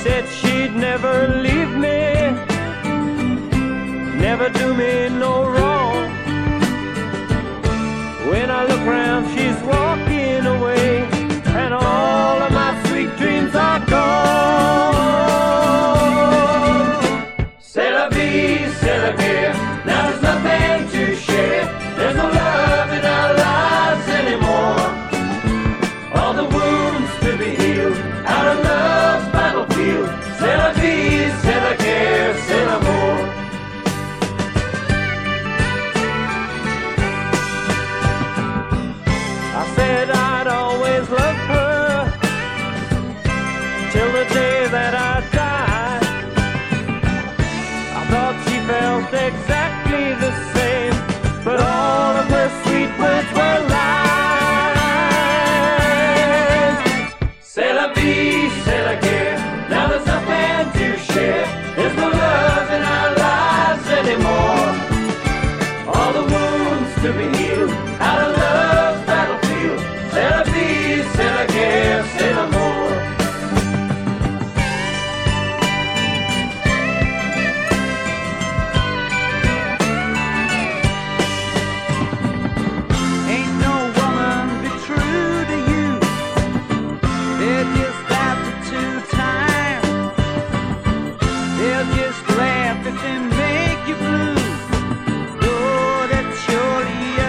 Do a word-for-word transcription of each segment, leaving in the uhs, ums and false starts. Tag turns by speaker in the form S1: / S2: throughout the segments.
S1: said she'd never leave me, never do me no wrong. When I look around, she's walking away, and all of my sweet dreams are gone. C'est la vie, c'est la guerre. Now there's nothing to share. There's no love in our lives anymore. All the wounds to be healed out of love's battlefield. C'est la vie, c'est la guerre, c'est l'amour. I said I'd always love her till the day that I died. I thought she felt exactly the same, but all of her sweet words were lies. C'est la vie, c'est la guerre. Now there's nothing to share. There's no love in our lives anymore. All the wounds to be healed out of love's battlefield. C'est la vie, c'est la guerre, c'est l'amour.
S2: Ain't no woman be true to you. They're just after two time. They'll just laugh if they make you blue. Oh, that's surely a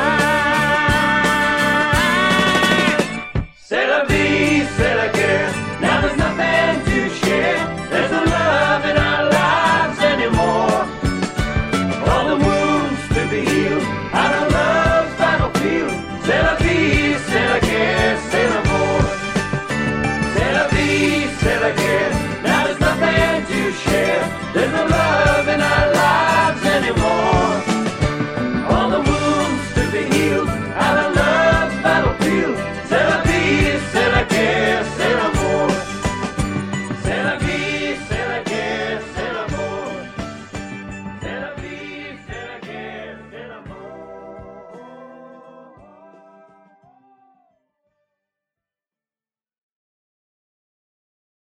S2: crime.
S1: C'est la vie, c'est la guerre. Now there's nothing to share. There's no love in our lives anymore. All the wounds to be healed out of love's battlefield. C'est la vie, c'est la guerre, c'est l'amour. C'est la vie, c'est la guerre. Now there's nothing to share. There's no